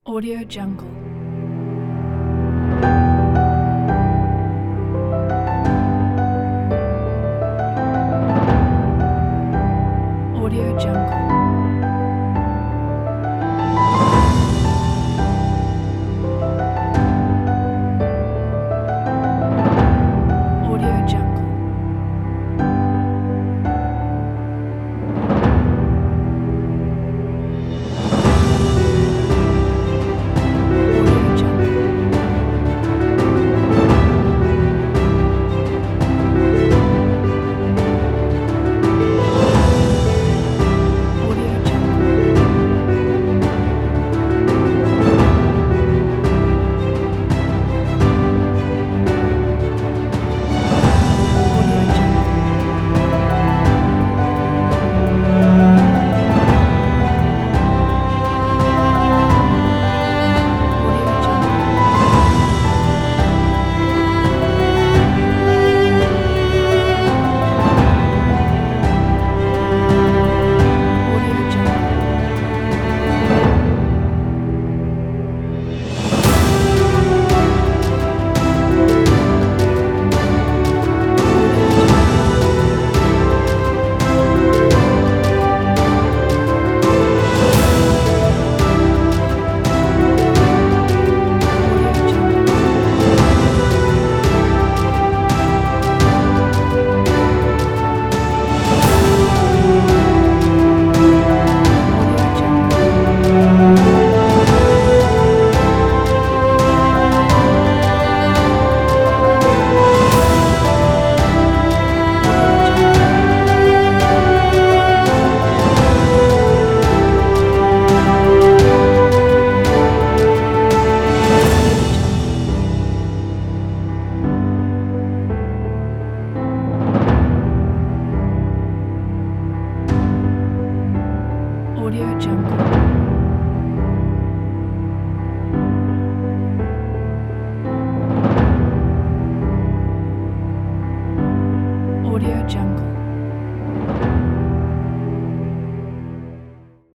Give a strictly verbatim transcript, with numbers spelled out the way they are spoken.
Audio Jungle. Audio Jungle. Audio Jungle. Audio Jungle. Audio Jungle. Audio Jungle. Audio Jungle. Audio Jungle. Audio Jungle. Audio Jungle. Audio Jungle. Audio Jungle. Audio Jungle.